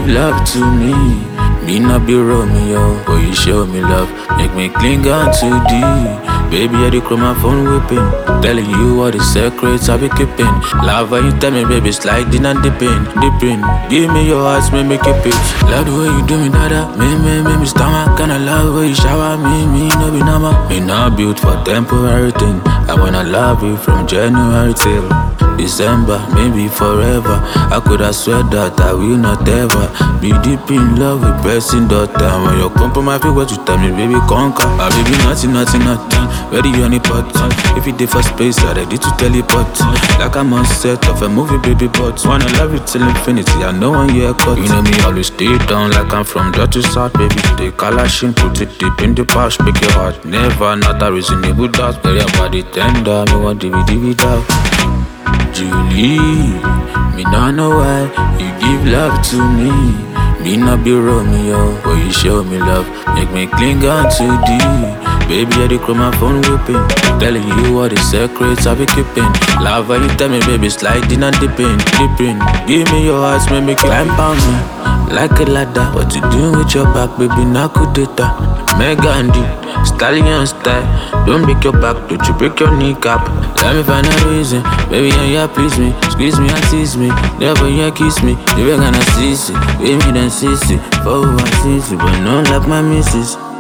give love to me not be Romeo, but you show me love, make me cling on too deep. Baby, I do call my phone whipping, telling you all the secrets I be keeping. Love when you tell me, baby, sliding and dipping. Give me your heart, make me keep it. Love the way you do me, dada, me stomach. Kinda love the way you shower me no be normal. Me not built for temporary thing. I wanna love you from January till December, maybe forever. I could have swear that I will not ever be deep in love with person daughter. When you come for my feet, what you tell me, baby, conquer. I baby, nothing. Ready on the pot. If you did for space, I ready to teleport. Like I'm on set of a movie, baby, but wanna love you till infinity. I know one year cut. You know me, always stay down like I'm from Dutch to South, baby. Take Kalashin, put it deep in the pouch, make your heart never not a reasonable doubt. Girl, your body tender, me want DVD out. Julie, me not know why you give love to me not be Romeo, but you show me love, make me cling on too deep. Baby, I do call my phone whipping, telling you all the secrets I be keeping. Love when you tell me, baby, sliding and dipping. Give me your heart, make me climb on me like a ladder. What you doing with your back, baby? Not good data. Megandi, stallion style. Don't break your back, don't you break your kneecap. Let me find a reason, baby, yeah, please me. Squeeze me and tease me, never yeah, kiss me. You ain't gonna see it, baby, then see it. For who I see it, but not like my missus.